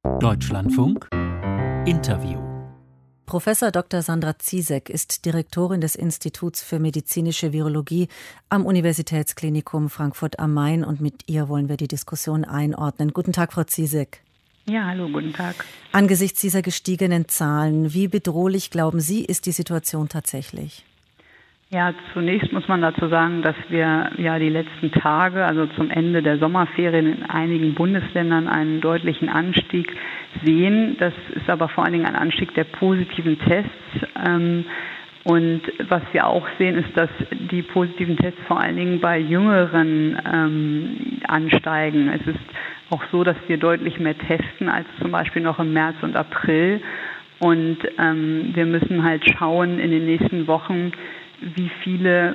Deutschlandfunk Interview. Professor Dr. Sandra Ziesek ist Direktorin des Instituts für medizinische Virologie am Universitätsklinikum Frankfurt am Main und mit ihr wollen wir die Diskussion einordnen. Guten Tag, Frau Ziesek. Ja, hallo, guten Tag. Angesichts dieser gestiegenen Zahlen, wie bedrohlich, glauben Sie, ist die Situation tatsächlich? Ja, zunächst muss man dazu sagen, dass wir ja die letzten Tage, also zum Ende der Sommerferien in einigen Bundesländern einen deutlichen Anstieg sehen. Das ist aber vor allen Dingen ein Anstieg der positiven Tests. Und was wir auch sehen, ist, dass die positiven Tests vor allen Dingen bei Jüngeren ansteigen. Es ist auch so, dass wir deutlich mehr testen als zum Beispiel noch im März und April. Und wir müssen halt schauen in den nächsten Wochen, wie viele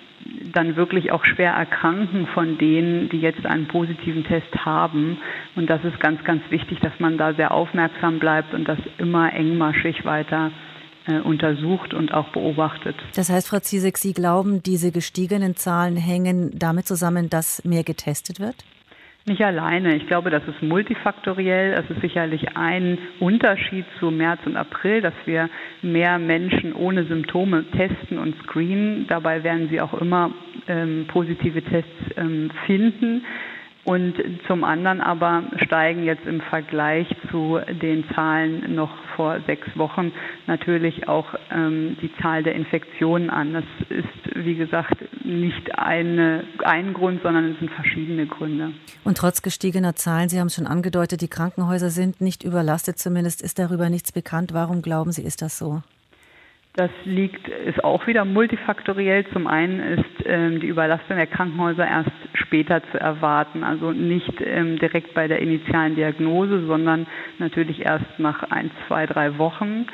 dann wirklich auch schwer erkranken von denen, die jetzt einen positiven Test haben. Und das ist ganz, ganz wichtig, dass man da sehr aufmerksam bleibt und das immer engmaschig weiter untersucht und auch beobachtet. Das heißt, Frau Ziesek, Sie glauben, diese gestiegenen Zahlen hängen damit zusammen, dass mehr getestet wird? Nicht alleine. Ich glaube, das ist multifaktoriell. Das ist sicherlich ein Unterschied zu März und April, dass wir mehr Menschen ohne Symptome testen und screenen. Dabei werden sie auch immer positive Tests finden. Und zum anderen aber steigen jetzt im Vergleich zu den Zahlen noch vor 6 Wochen natürlich auch die Zahl der Infektionen an. Das ist, wie gesagt, nicht ein Grund, sondern es sind verschiedene Gründe. Und trotz gestiegener Zahlen, Sie haben es schon angedeutet, die Krankenhäuser sind nicht überlastet, zumindest ist darüber nichts bekannt. Warum glauben Sie, ist das so? Das ist auch wieder multifaktoriell. Zum einen ist die Überlastung der Krankenhäuser erst später zu erwarten, also nicht direkt bei der initialen Diagnose, sondern natürlich erst nach 1, 2, 3 Wochen.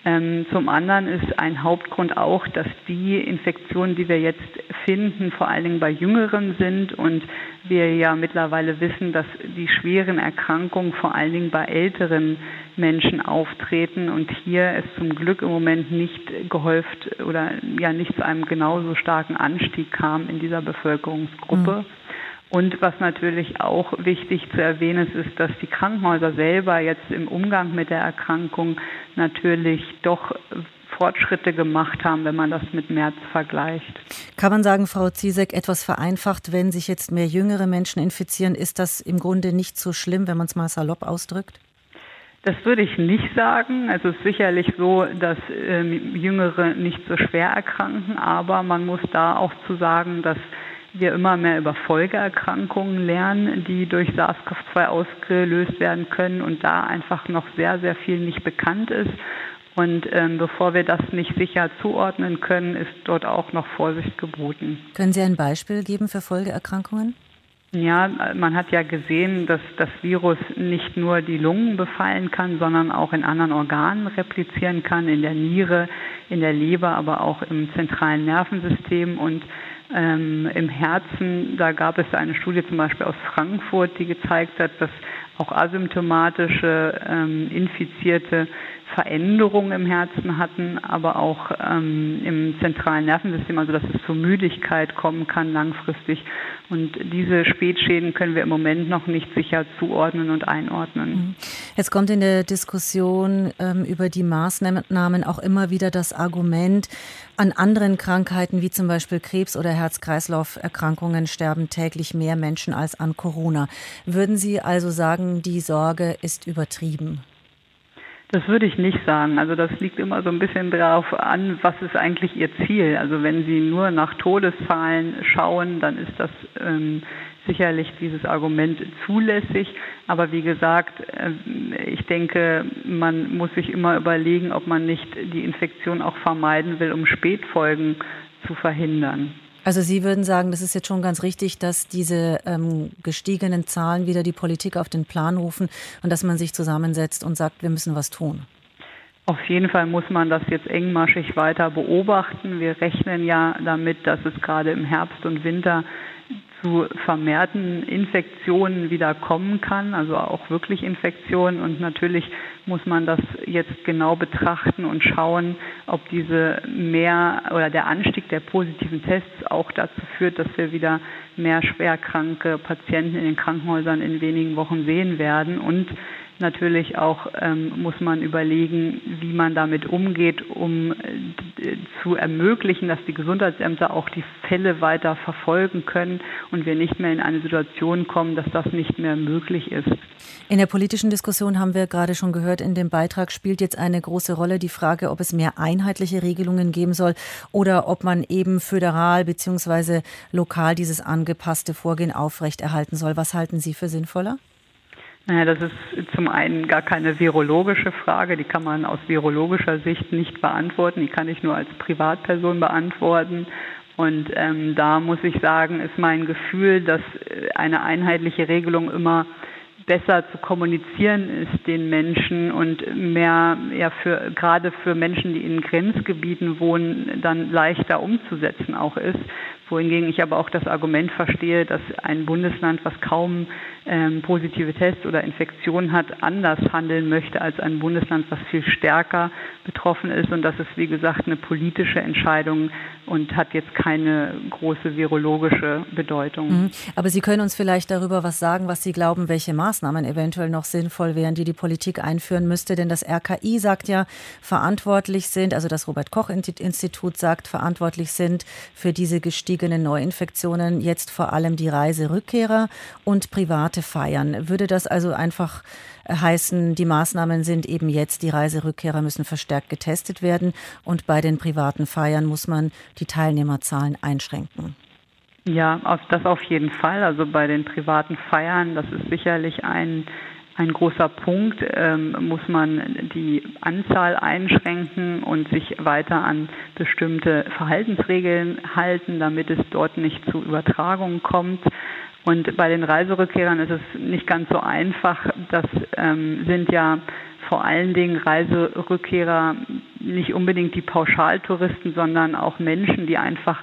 Zum anderen ist ein Hauptgrund auch, dass die Infektionen, die wir jetzt finden, vor allen Dingen bei Jüngeren sind und wir ja mittlerweile wissen, dass die schweren Erkrankungen vor allen Dingen bei älteren Menschen auftreten und hier es zum Glück im Moment nicht gehäuft oder ja nicht zu einem genauso starken Anstieg kam in dieser Bevölkerungsgruppe. Und was natürlich auch wichtig zu erwähnen ist, dass die Krankenhäuser selber jetzt im Umgang mit der Erkrankung natürlich doch Fortschritte gemacht haben, wenn man das mit März vergleicht. Kann man sagen, Frau Ziesek, etwas vereinfacht, wenn sich jetzt mehr jüngere Menschen infizieren, ist das im Grunde nicht so schlimm, wenn man es mal salopp ausdrückt? Das würde ich nicht sagen. Es ist sicherlich so, dass Jüngere nicht so schwer erkranken, aber man muss da auch zu sagen, dass wir immer mehr über Folgeerkrankungen lernen, die durch SARS-CoV-2 ausgelöst werden können und da einfach noch sehr, sehr viel nicht bekannt ist. Und bevor wir das nicht sicher zuordnen können, ist dort auch noch Vorsicht geboten. Können Sie ein Beispiel geben für Folgeerkrankungen? Ja, man hat ja gesehen, dass das Virus nicht nur die Lungen befallen kann, sondern auch in anderen Organen replizieren kann, in der Niere, in der Leber, aber auch im zentralen Nervensystem und im Herzen. Da gab es eine Studie zum Beispiel aus Frankfurt, die gezeigt hat, dass auch asymptomatische Infizierte Veränderungen im Herzen hatten, aber auch im zentralen Nervensystem, also dass es zur Müdigkeit kommen kann langfristig. Und diese Spätschäden können wir im Moment noch nicht sicher zuordnen und einordnen. Jetzt kommt in der Diskussion über die Maßnahmen auch immer wieder das Argument, an anderen Krankheiten wie zum Beispiel Krebs oder Herz-Kreislauf-Erkrankungen sterben täglich mehr Menschen als an Corona. Würden Sie also sagen, die Sorge ist übertrieben? Das würde ich nicht sagen. Also das liegt immer so ein bisschen darauf an, was ist eigentlich Ihr Ziel. Also wenn Sie nur nach Todeszahlen schauen, dann ist das sicherlich dieses Argument zulässig. Aber wie gesagt, ich denke, man muss sich immer überlegen, ob man nicht die Infektion auch vermeiden will, um Spätfolgen zu verhindern. Also Sie würden sagen, das ist jetzt schon ganz richtig, dass diese gestiegenen Zahlen wieder die Politik auf den Plan rufen und dass man sich zusammensetzt und sagt, wir müssen was tun. Auf jeden Fall muss man das jetzt engmaschig weiter beobachten. Wir rechnen ja damit, dass es gerade im Herbst und Winter zu vermehrten Infektionen wieder kommen kann, also auch wirklich Infektionen. Und natürlich muss man das jetzt genau betrachten und schauen, ob der Anstieg der positiven Tests auch dazu führt, dass wir wieder mehr schwerkranke Patienten in den Krankenhäusern in wenigen Wochen sehen werden. Und Natürlich auch muss man überlegen, wie man damit umgeht, um zu ermöglichen, dass die Gesundheitsämter auch die Fälle weiter verfolgen können und wir nicht mehr in eine Situation kommen, dass das nicht mehr möglich ist. In der politischen Diskussion haben wir gerade schon gehört, in dem Beitrag spielt jetzt eine große Rolle die Frage, ob es mehr einheitliche Regelungen geben soll oder ob man eben föderal bzw. lokal dieses angepasste Vorgehen aufrechterhalten soll. Was halten Sie für sinnvoller? Naja, das ist zum einen gar keine virologische Frage, die kann man aus virologischer Sicht nicht beantworten, die kann ich nur als Privatperson beantworten. Und da muss ich sagen, ist mein Gefühl, dass eine einheitliche Regelung immer besser zu kommunizieren ist den Menschen und mehr gerade für Menschen, die in Grenzgebieten wohnen, dann leichter umzusetzen auch ist. Wohingegen ich aber auch das Argument verstehe, dass ein Bundesland, was kaum positive Tests oder Infektionen hat, anders handeln möchte als ein Bundesland, was viel stärker betroffen ist. Und das ist, wie gesagt, eine politische Entscheidung und hat jetzt keine große virologische Bedeutung. Aber Sie können uns vielleicht darüber was sagen, was Sie glauben, welche Maßnahmen eventuell noch sinnvoll wären, die die Politik einführen müsste. Denn das RKI sagt ja, verantwortlich sind, also das Robert-Koch-Institut sagt, verantwortlich sind für diese gestiegenen Neuinfektionen jetzt vor allem die Reiserückkehrer und private Feiern. Würde das also einfach heißen, die Maßnahmen sind eben jetzt, die Reiserückkehrer müssen verstärkt getestet werden und bei den privaten Feiern muss man die Teilnehmerzahlen einschränken? Ja, das auf jeden Fall. Also bei den privaten Feiern, das ist sicherlich ein großer Punkt, muss man die Anzahl einschränken und sich weiter an bestimmte Verhaltensregeln halten, damit es dort nicht zu Übertragungen kommt. Und bei den Reiserückkehrern ist es nicht ganz so einfach. Das sind ja vor allen Dingen Reiserückkehrer, nicht unbedingt die Pauschaltouristen, sondern auch Menschen, die einfach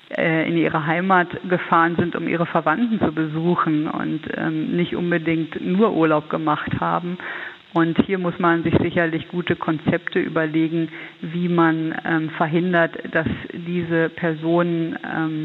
in ihre Heimat gefahren sind, um ihre Verwandten zu besuchen und nicht unbedingt nur Urlaub gemacht haben. Und hier muss man sich sicherlich gute Konzepte überlegen, wie man verhindert, dass diese Personen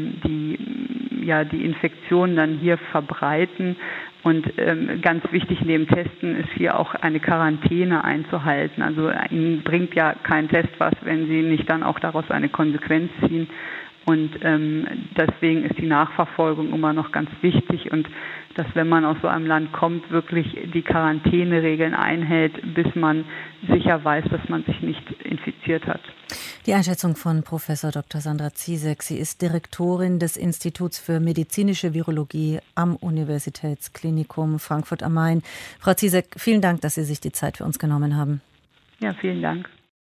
die Infektion dann hier verbreiten. Und ganz wichtig neben Testen ist hier auch eine Quarantäne einzuhalten. Also Ihnen bringt ja kein Test was, wenn Sie nicht dann auch daraus eine Konsequenz ziehen. Und deswegen ist die Nachverfolgung immer noch ganz wichtig und dass, wenn man aus so einem Land kommt, wirklich die Quarantäneregeln einhält, bis man sicher weiß, dass man sich nicht infiziert hat. Die Einschätzung von Professor Dr. Sandra Ziesek. Sie ist Direktorin des Instituts für medizinische Virologie am Universitätsklinikum Frankfurt am Main. Frau Ziesek, vielen Dank, dass Sie sich die Zeit für uns genommen haben. Ja, vielen Dank.